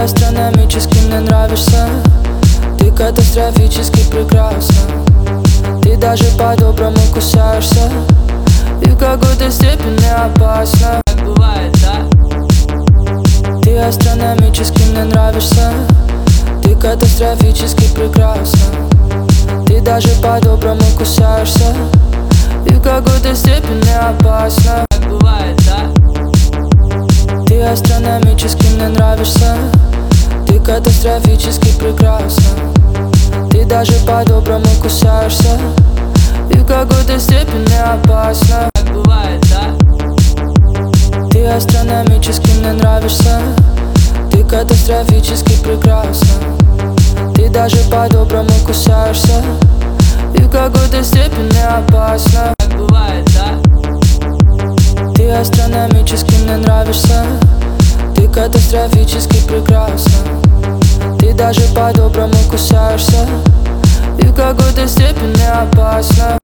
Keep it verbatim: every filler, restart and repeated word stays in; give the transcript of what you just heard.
астрономически мне нравишься. Ты катастрофически прекрасна. Ты даже по-доброму кусаешься, и в какой-то степени опасно. Так бывает, да? Ты астрономически мне нравишься. Ты катастрофически прекрасна. Ты даже по-доброму кусаешься, и в какой-то степени опасно. Так бывает, да? Ты астрономически мне нравишься. Ты катастрофически прекрасна. Ты даже по-доброму кусаешься, и в какой-то степени опасно. Так бывает, да? Ты астрономически мне нравишься. Ты катастрофически прекрасна. Ты даже по-доброму кусаешься, и в какой-то степени опасно. Так бывает, да? Ты астрономически мне нравишься. Ты катастрофически прекрасна. Ты даже по-доброму кусаешься, и в какой-то степени опасно.